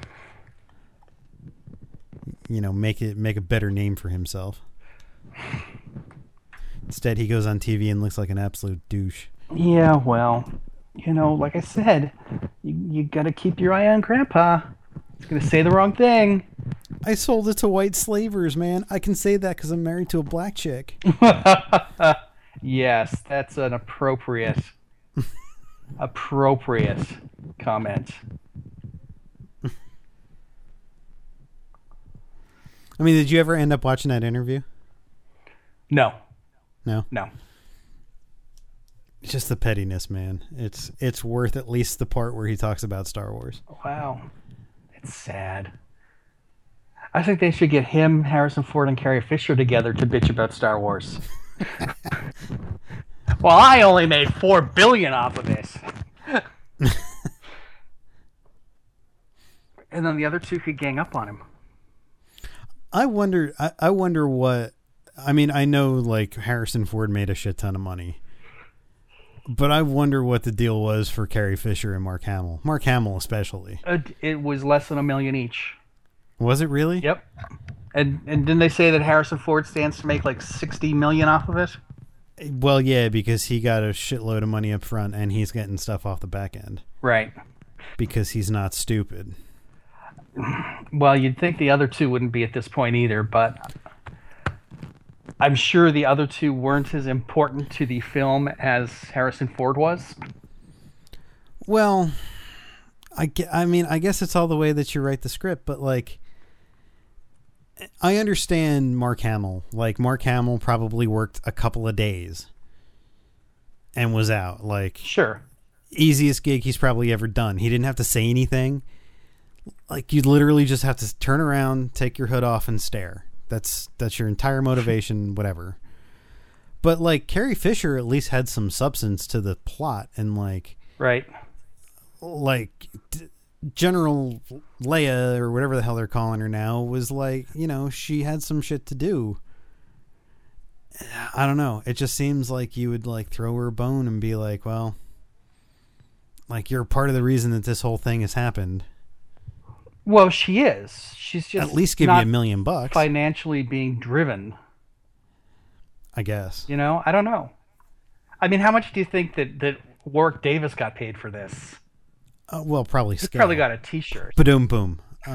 You know, make it make a better name for himself. Instead, he goes on T V and looks like an absolute douche. Yeah, well, you know, like I said, you, you got to keep your eye on Grandpa. He's going to say the wrong thing. I sold it to white slavers, man. I can say that because I'm married to a black chick. Yes, that's an appropriate, appropriate comment. I mean, did you ever end up watching that interview? No, No. no. It's just the pettiness, man. It's it's worth at least the part where he talks about Star Wars. Wow, it's sad. I think they should get him, Harrison Ford, and Carrie Fisher together to bitch about Star Wars. Well, I only made four billion off of this. And then the other two could gang up on him. I wonder. I, I wonder what. I mean, I know like Harrison Ford made a shit ton of money, but I wonder what the deal was for Carrie Fisher and Mark Hamill. Mark Hamill, especially. Uh, It was less than a million each. Was it really? Yep. And and didn't they say that Harrison Ford stands to make like sixty million off of it? Well, yeah, because he got a shitload of money up front, and he's getting stuff off the back end Right. because he's not stupid. Well, you'd think the other two wouldn't be at this point either, but I'm sure the other two weren't as important to the film as Harrison Ford was. Well, I, ge- I mean, I guess it's all the way that you write the script, but like, I understand Mark Hamill. Like, Mark Hamill probably worked a couple of days and was out. Like, Sure. easiest gig he's probably ever done. He didn't have to say anything. Like, you literally just have to turn around, take your hood off, and stare. That's that's your entire motivation, whatever. But, like, Carrie Fisher at least had some substance to the plot, and, like... Right. Like, d- General Leia, or whatever the hell they're calling her now, was like, you know, she had some shit to do. I don't know. It just seems like you would, like, throw her a bone and be like, well, like, you're part of the reason that this whole thing has happened. Well, she is. She's just at least give you a million bucks. Financially being driven, I guess. You know, I don't know. I mean, how much do you think that, that Warwick Davis got paid for this? Uh, well, probably. He probably got a T-shirt. Ba-doom boom. Uh.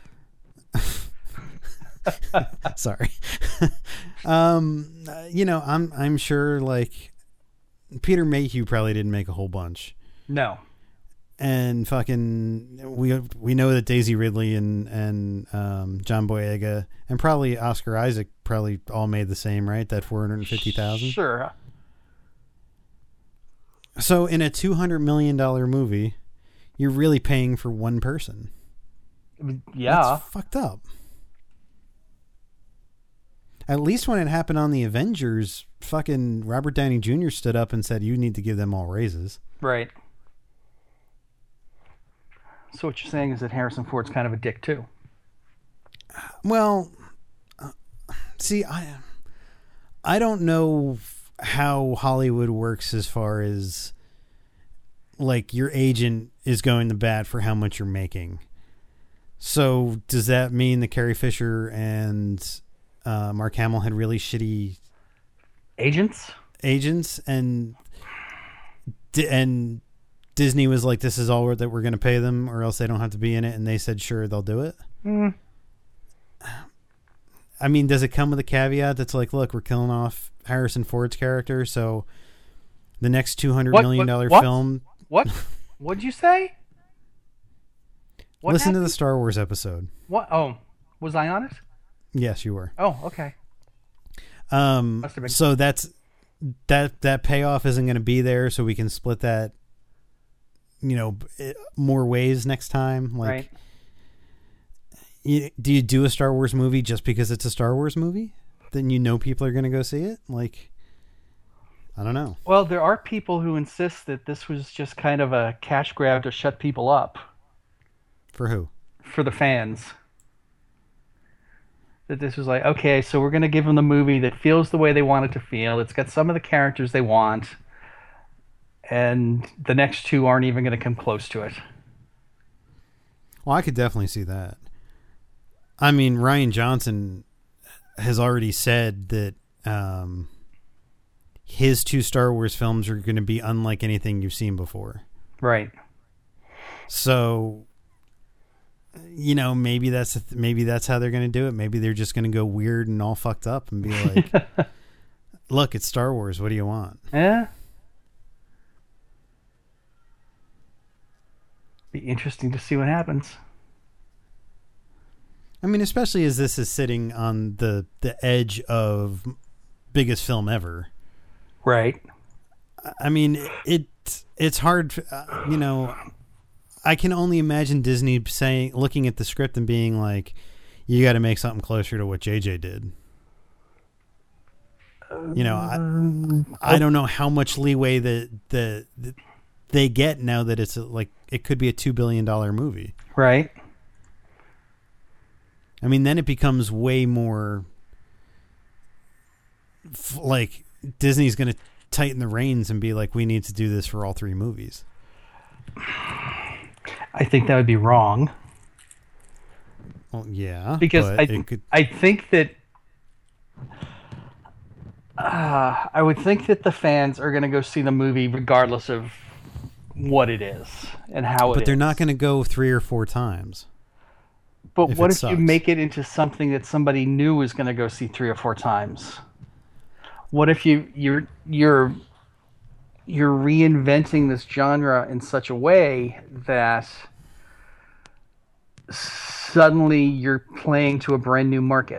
Sorry. um, you know, I'm I'm sure like Peter Mayhew probably didn't make a whole bunch. No. And fucking we we know that Daisy Ridley and and um, John Boyega and probably Oscar Isaac probably all made the same, right? That four hundred fifty thousand. Sure. So in a two hundred million dollar movie, you're really paying for one person. Yeah. That's fucked up. At least when it happened on the Avengers, fucking Robert Downey Junior stood up and said, "You need to give them all raises." Right. So what you're saying is that Harrison Ford's kind of a dick too. Well, uh, see, I I don't know how Hollywood works as far as like your agent is going to bat for how much you're making. So does that mean that Carrie Fisher and uh, Mark Hamill had really shitty agents? Agents and and Disney was like, "This is all that we're going to pay them, or else they don't have to be in it," and they said, "Sure, they'll do it." Mm. I mean, does it come with a caveat that's like, "Look, we're killing off Harrison Ford's character, so the next two hundred million dollar film." What? What'd you say? What Listen happened? to the Star Wars episode. What? Oh, was I on it? Yes, you were. Oh, okay. Um, been- so that's that that payoff isn't going to be there, so we can split that, you know, more ways next time. Like, right. you, do you do a Star Wars movie just because it's a Star Wars movie? Then you know people are going to go see it? Like, I don't know. Well, there are people who insist that this was just kind of a cash grab to shut people up. For who? For the fans. That this was like, okay, so we're going to give them the movie that feels the way they want it to feel. It's got some of the characters they want. And the next two aren't even going to come close to it. Well, I could definitely see that. I mean, Rian Johnson has already said that um, his two Star Wars films are going to be unlike anything you've seen before. Right. So, you know, maybe that's maybe that's how they're going to do it. Maybe they're just going to go weird and all fucked up and be like, "Look, it's Star Wars. What do you want?" Yeah. Be interesting to see what happens. I mean, especially as this is sitting on the the edge of biggest film ever. Right. I mean, it it's hard, uh, you know, I can only imagine Disney saying, looking at the script and being like, "You got to make something closer to what J J did." You know, I, I don't know how much leeway that the, the they get now that it's a, like it could be a two billion dollar movie. Right. I mean, then it becomes way more f- like Disney's going to tighten the reins and be like, "We need to do this for all three movies." I think that would be wrong. Well, yeah, because I, th- could... I think that uh, I would think that the fans are going to go see the movie regardless of what it is and how it is. But they're not going to go three or four times. But if what if sucks. you make it into something that somebody new is going to go see three or four times? What if you you're you're you're reinventing this genre in such a way that suddenly you're playing to a brand new market?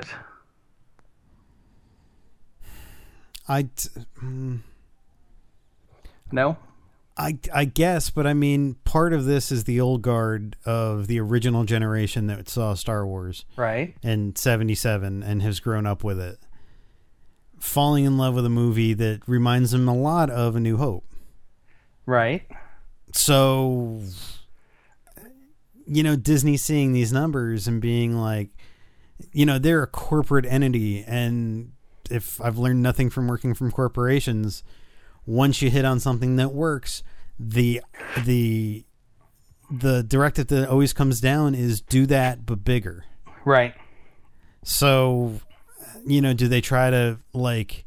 I t- mm, no. I, I guess, but I mean, part of this is the old guard of the original generation that saw Star Wars Right. in seventy-seven and has grown up with it, falling in love with a movie that reminds them a lot of A New Hope. Right. So, you know, Disney seeing these numbers and being like, you know, they're a corporate entity, and if I've learned nothing from working from corporations, once you hit on something that works, the the the directive that always comes down is do that but bigger. Right. So, you know, do they try to like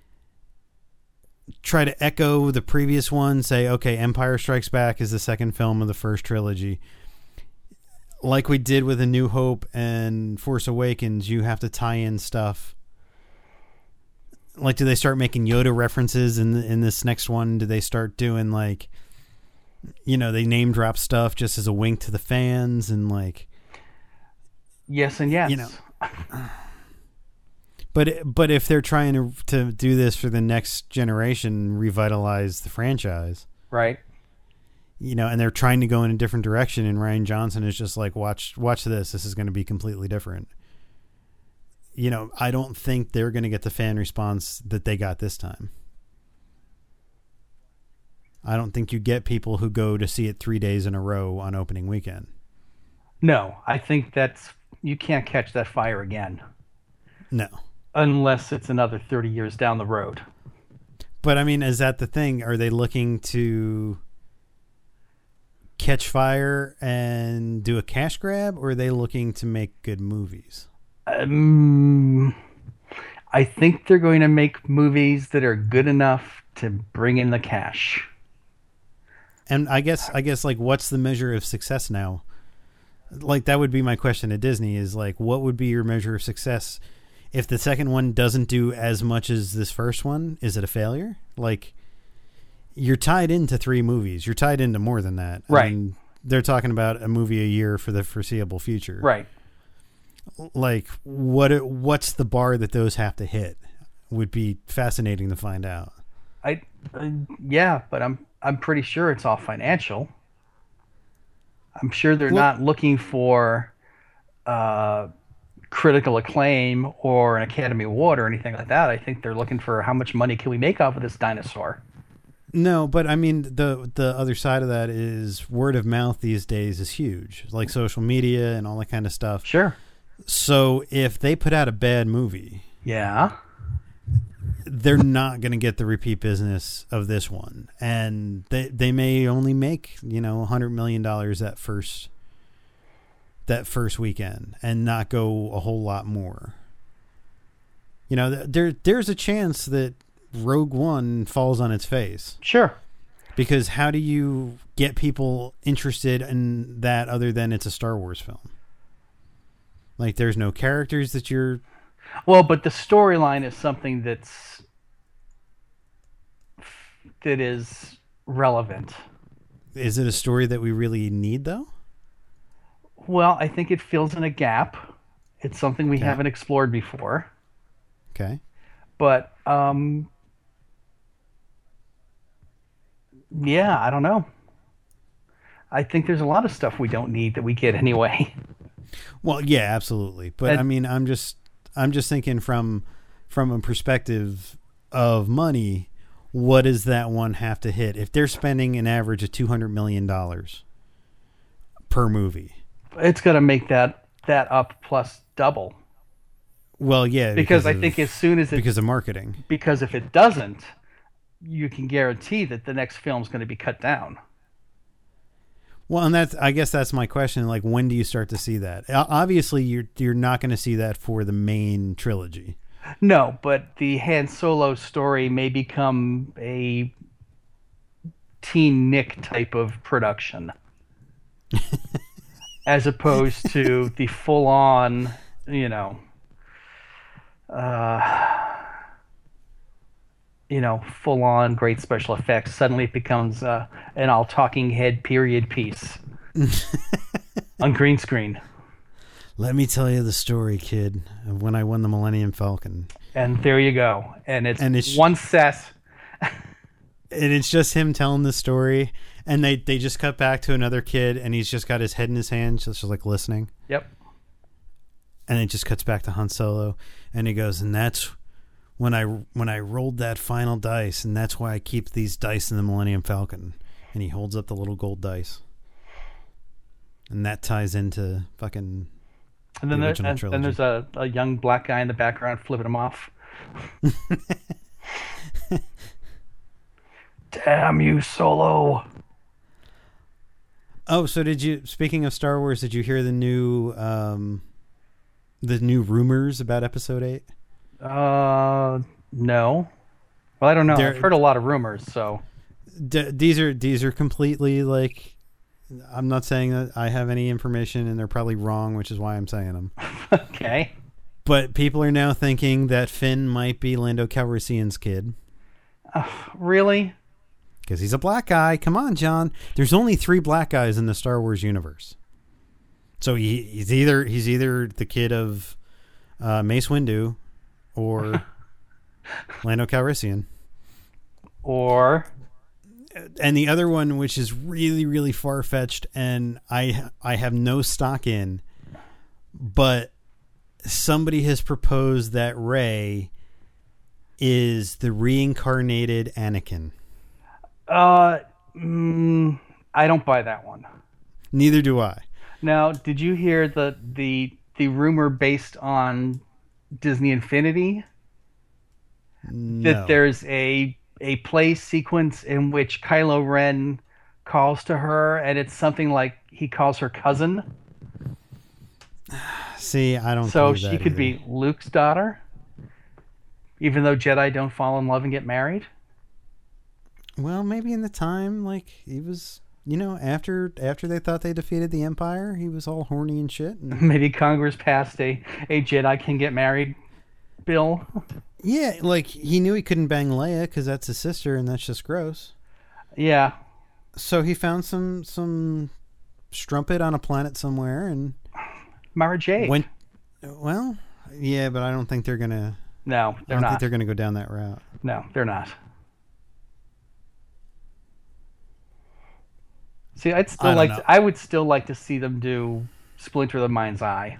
try to echo the previous one, say, okay, Empire Strikes Back is the second film of the first trilogy. Like we did with A New Hope and Force Awakens, you have to tie in stuff. Like, do they start making Yoda references in the, in this next one? Do they start doing like, you know, they name drop stuff just as a wink to the fans and like, Yes and yes. you know, but but if they're trying to to do this for the next generation, revitalize the franchise, Right. you know, and they're trying to go in a different direction, and Rian Johnson is just like, watch watch this. This is going to be completely different. You know, I don't think they're going to get the fan response that they got this time. I don't think you get people who go to see it three days in a row on opening weekend. No, I think that's you can't catch that fire again No. unless it's another thirty years down the road. But I mean, is that the thing? Are they looking to catch fire and do a cash grab, or are they looking to make good movies? Um, I think they're going to make movies that are good enough to bring in the cash. And I guess, I guess, like, what's the measure of success now? Like, that would be my question to Disney is, like, what would be your measure of success? If the second one doesn't do as much as this first one, is it a failure? Like, you're tied into three movies. You're tied into more than that. Right. I mean, they're talking about a movie a year for the foreseeable future. Right. Like, what? what's the bar that those have to hit? Would be fascinating to find out. I, uh, yeah, but I'm I'm pretty sure it's all financial. I'm sure they're Well- not looking for uh, critical acclaim or an Academy Award or anything like that. I think they're looking for how much money can we make off of this dinosaur. No, but I mean, the the other side of that is word of mouth these days is huge, like social media and all that kind of stuff. Sure. So if they put out a bad movie, Yeah. they're not going to get the repeat business of this one, and they they may only make, you know, a hundred million dollars that first that first weekend, and not go a whole lot more. You know, there there's a chance that Rogue One falls on its face, Sure. because how do you get people interested in that other than it's a Star Wars film? Like, there's no characters that you're. Well, but the storyline is something that's that is relevant. Is it a story that we really need, though? Well, I think it fills in a gap. It's something we Okay. haven't explored before. Okay. But um yeah, I don't know. I think there's a lot of stuff we don't need that we get anyway. Well, yeah, absolutely. But And- I mean, I'm just I'm just thinking from from a perspective of money, what does that one have to hit? If they're spending an average of two hundred million dollars per movie. It's going to make that that up plus double. Well, yeah, Because, I of- think as soon as it because of marketing. because if it doesn't, you can guarantee that the next film's going to be cut down. Well, and that's I guess that's my question. Like, when do you start to see that? O- Obviously, you're you're not going to see that for the main trilogy. No, but the Han Solo story may become a Teen Nick type of production. As opposed to the full-on, you know, uh, you know, full-on great special effects. Suddenly it becomes uh, an all-talking head period piece on green screen. Let me tell you the story, kid, of when I won the Millennium Falcon. And there you go. And it's, And it's- one set. and it's just him telling the story, and they, they just cut back to another kid, and he's just got his head in his hand, just, just like listening. Yep. And it just cuts back to Han Solo, and he goes, and that's when I when I rolled that final dice, and that's why I keep these dice in the Millennium Falcon. And he holds up the little gold dice, and that ties into fucking. And then, the there, and, then there's a, a young black guy in the background flipping him off. Damn you, Solo. Oh, so did you, speaking of Star Wars, did you hear the new um, the new rumors about Episode eight? Uh, no. Well, I don't know. There- I've heard a lot of rumors, so. D- these are these are completely like, I'm not saying that I have any information, and they're probably wrong, which is why I'm saying them. Okay. But people are now thinking that Finn might be Lando Calrissian's kid. Uh, really? Because he's a black guy. Come on, John. There's only three black guys in the Star Wars universe. So he, he's either he's either the kid of uh, Mace Windu or Lando Calrissian. Or... And the other one, which is really, really far-fetched, and I I have no stock in, but somebody has proposed that Rey is the reincarnated Anakin. Uh, mm, I don't buy that one. Neither do I. Now, did you hear the the the rumor based on Disney Infinity No. that there's a a play sequence in which Kylo Ren calls to her, and it's something like he calls her cousin, See, I don't. so believe she that could either. be Luke's daughter, even though Jedi don't fall in love and get married. Well, maybe in the time, like he was, you know, after after they thought they defeated the Empire, he was all horny and shit. And, Maybe Congress passed a a Jedi can get married bill. yeah, like he knew he couldn't bang Leia because that's his sister, and that's just gross. Yeah. So he found some some strumpet on a planet somewhere, and Mara Jade. went. Well, yeah, but I don't think they're gonna. No, I they're don't not. think they're gonna go down that route. No, they're not. See, I'd I still don't like. know. To, I would still like to see them do Splinter the Mind's Eye.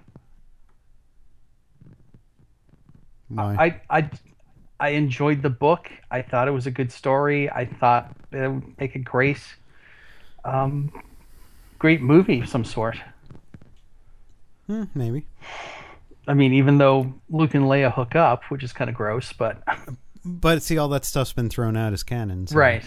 Why? I, I, I enjoyed the book. I thought it was a good story. I thought it would make a great, um, great movie of some sort. Hmm, maybe. I mean, even though Luke and Leia hook up, which is kind of gross, but But see, all that stuff's been thrown out as canon. So. right.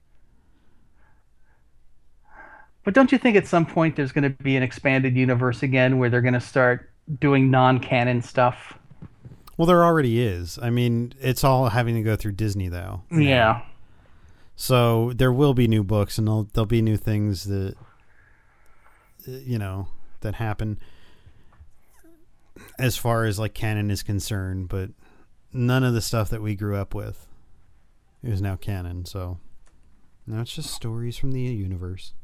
But don't you think at some point there's going to be an expanded universe again where they're going to start doing non-canon stuff? Well, there already is. I mean, it's all having to go through Disney, though. Yeah. So there will be new books, and there'll, there'll be new things that, uh, you know, that happen as far as like canon is concerned. But none of the stuff that we grew up with is now canon. So now it's just stories from the universe.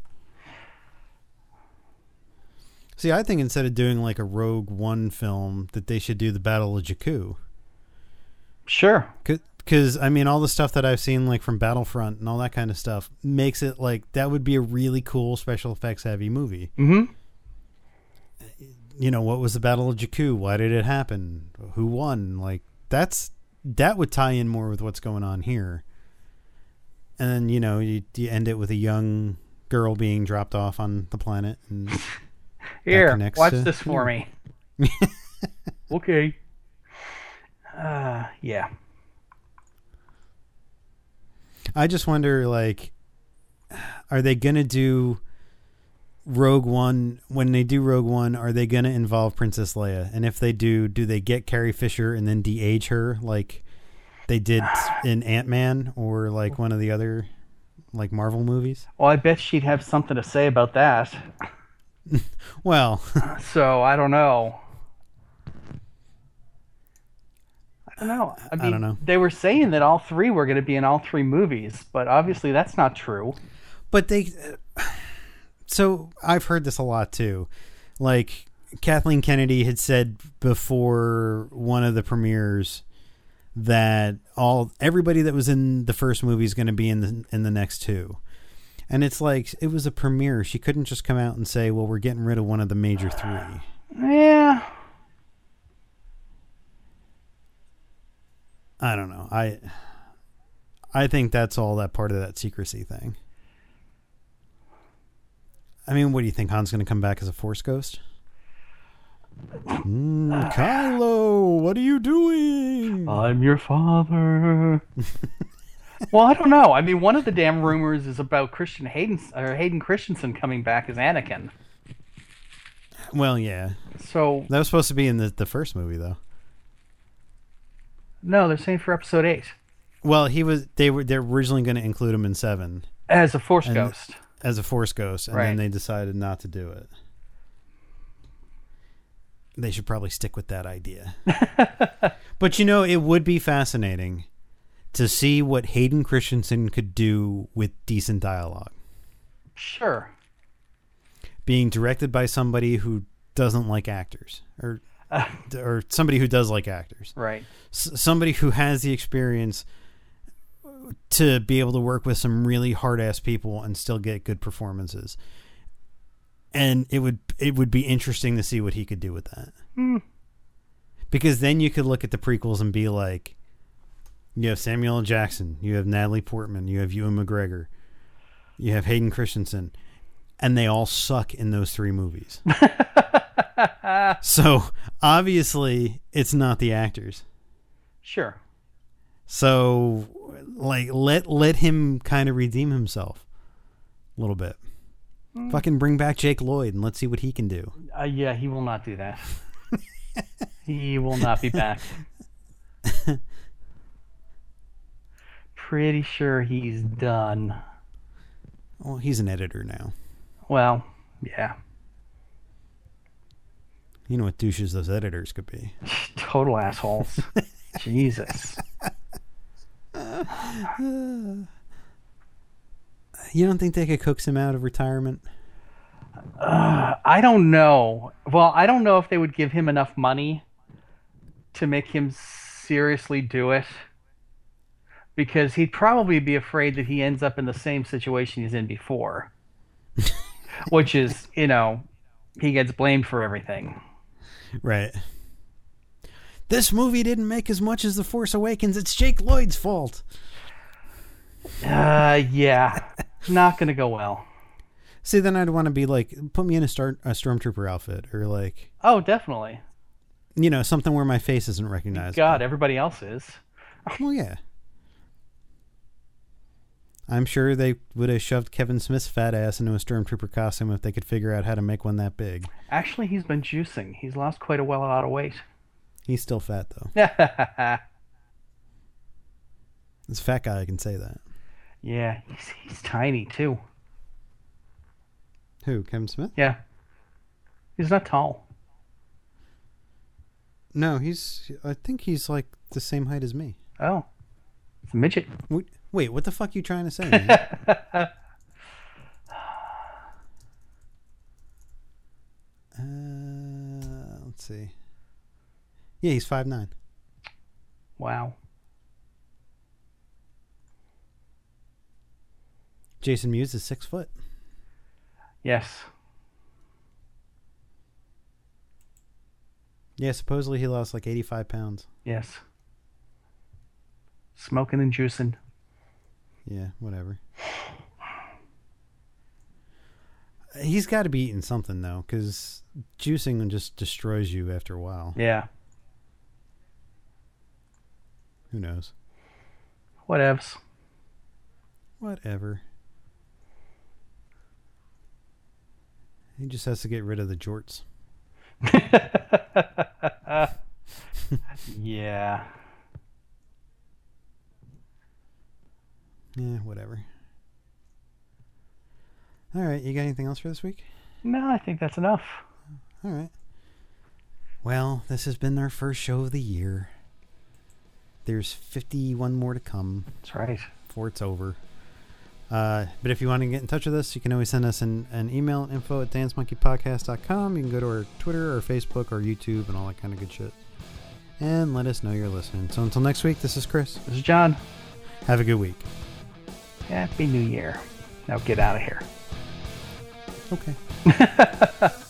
See, I think instead of doing like a Rogue One film, that they should do the Battle of Jakku. Sure. Because, I mean, all the stuff that I've seen, like from Battlefront and all that kind of stuff, makes it like that would be a really cool special effects heavy movie. Mm-hmm. You know, what was the Battle of Jakku? Why did it happen? Who won? Like, that's that would tie in more with what's going on here. And then, you know, you, you end it with a young girl being dropped off on the planet. And Here, connects watch to- this for me. Okay. Uh, yeah. I just wonder, like, are they going to do Rogue One? When they do Rogue One, are they going to involve Princess Leia? And if they do, do they get Carrie Fisher and then de-age her like they did in Ant-Man or like one of the other like Marvel movies? Well, I bet she'd have something to say about that. Well, So, I don't know. I don't know. I, mean, don't know. They were saying that all three were going to be in all three movies, but obviously that's not true. but they... So I've heard this a lot too. Like Kathleen Kennedy had said before one of the premieres that all everybody that was in the first movie is going to be in the in the next two. And it's like, it was a premiere. She couldn't just come out and say, well, we're getting rid of one of the major three. Yeah. I don't know. I I think that's all that part of that secrecy thing. I mean, what do you think? Han's going to come back as a Force ghost? Mm, Kylo, what are you doing? I'm your father. Well, I don't know. I mean, one of the damn rumors is about Christian Hayden or Hayden Christensen coming back as Anakin. Well, yeah. So that was supposed to be in the, the first movie, though. No, they're saying for episode eight. Well, he was. They were. They're originally going to include him in seven as a Force and, ghost. As a Force ghost, and right. then they decided not to do it. They should probably stick with that idea. But you know, it would be fascinating to see what Hayden Christensen could do with decent dialogue. Sure. Being directed by somebody who doesn't like actors, or uh, or somebody who does like actors. Right. S- somebody who has the experience to be able to work with some really hard-ass people and still get good performances. And it would it would be interesting to see what he could do with that. Mm. Because then you could look at the prequels and be like, you have Samuel L. Jackson, you have Natalie Portman, you have Ewan McGregor, you have Hayden Christensen, and they all suck in those three movies. So obviously it's not the actors. Sure. So like let let him kind of redeem himself a little bit. Mm. Fucking bring back Jake Lloyd and let's see what he can do. Uh, yeah, he will not do that. He will not be back. Pretty sure he's done. Well, he's an editor now. Well, yeah. You know what douches those editors could be. Total assholes. Jesus. You don't think they could coax him out of retirement? Uh, I don't know. Well, I don't know if they would give him enough money to make him seriously do it. Because he'd probably be afraid that he ends up in the same situation he's in before. Which is, you know, he gets blamed for everything. Right. This movie didn't make as much as The Force Awakens. It's Jake Lloyd's fault. Uh, yeah. Not going to go well. See, then I'd want to be like, put me in a, star, a Stormtrooper outfit. Or like... Oh, definitely. You know, something where my face isn't recognized. God, everybody else is. Well, yeah. I'm sure they would have shoved Kevin Smith's fat ass into a Stormtrooper costume if they could figure out how to make one that big. Actually, he's been juicing. He's lost quite a well lot of weight. He's still fat, though. This fat guy, I can say that. Yeah, he's, he's tiny, too. Who, Kevin Smith? Yeah. He's not tall. No, he's... I think he's, like, the same height as me. Oh. It's a midget. Wait, wait what the fuck are you trying to say, man? uh, let's see. Yeah, he's five nine. Wow. Jason Mewes is six foot. Yes. Yeah, supposedly he lost like eighty-five pounds. Yes. Smoking and juicing. Yeah, whatever. He's got to be eating something, though, because juicing just destroys you after a while. Yeah. Who knows? Whatevs. Whatever. He just has to get rid of the jorts. Yeah. Yeah, whatever. All right, you got anything else for this week? No, I think that's enough. All right. Well, this has been our first show of the year. There's fifty-one more to come. That's right. Before it's over. Uh, but if you want to get in touch with us, you can always send us an, an email at info at dance monkey podcast dot com. You can go to our Twitter or Facebook or YouTube and all that kind of good shit. and let us know you're listening. So until next week, this is Chris. This is John. Have a good week. Happy New Year. Now get out of here. Okay.